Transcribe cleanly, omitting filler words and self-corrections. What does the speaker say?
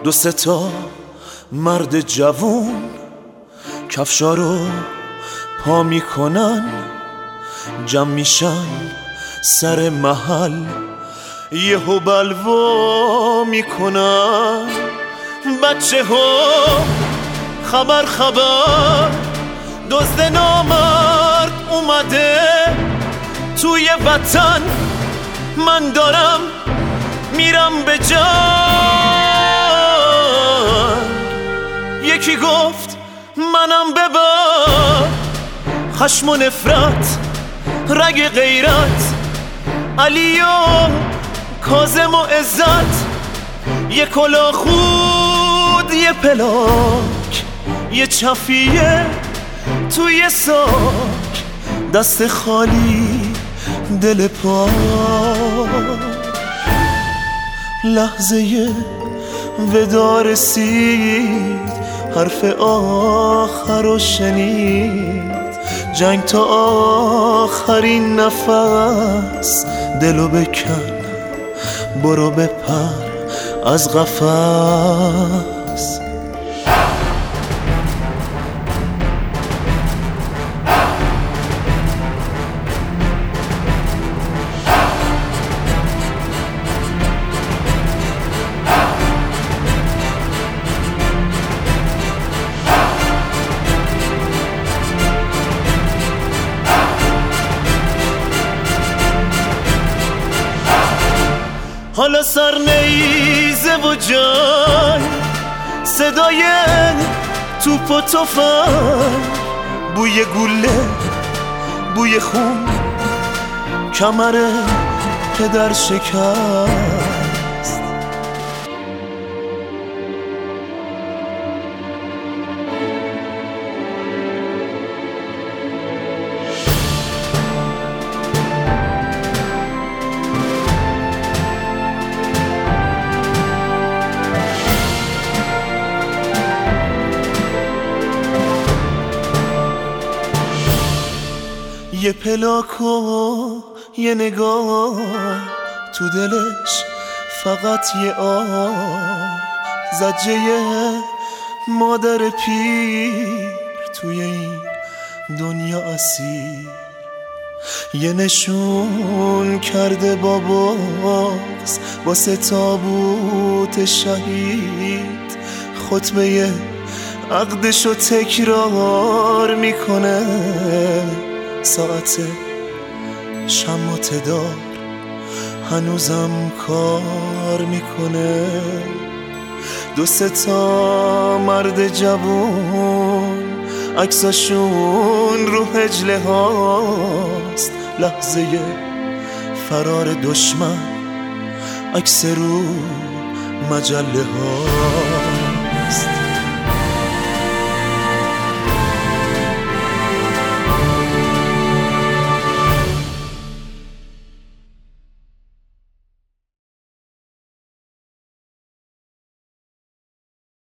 دو سه تا مرد جوون کفشا رو پا میکنن، جمع میشن سر محل، یهو بلوا میکنن. بچه ها خبر دزد نامرد اومده توی وطن، من دارم میرم به جنگ. یکی گفت منم ببر، خشم و نفرت رگ غیرت، علی و کاظم و عزت، یه کلاه خود یه پلاک، یه چفیه توی ساک، دست خالی دل پاک. لحظه ودا رسید، حرف آخر رو شنید، جنگ تا آخرین نفس، دلو بکن برو بپر از قفس. حالا سر نیزه و جنگ، صدای توپ و تفنگ، بوی گوله بوی خون، کمر پدر شکست. یه پلاک و یه نگاه، تو دلش فقط یه آه، زجه مادر پیر توی این دنیا اسیر. یه نشون کرده با بغض واسه تابوت شهید، خطبه عقدشو تکرار میکنه، ساعت شمات دار هنوزم کار میکنه. دو سه تا مرد جوون عکساشون رو هجله هاست، لحظه فرار دشمن عکس رو مجله هاست.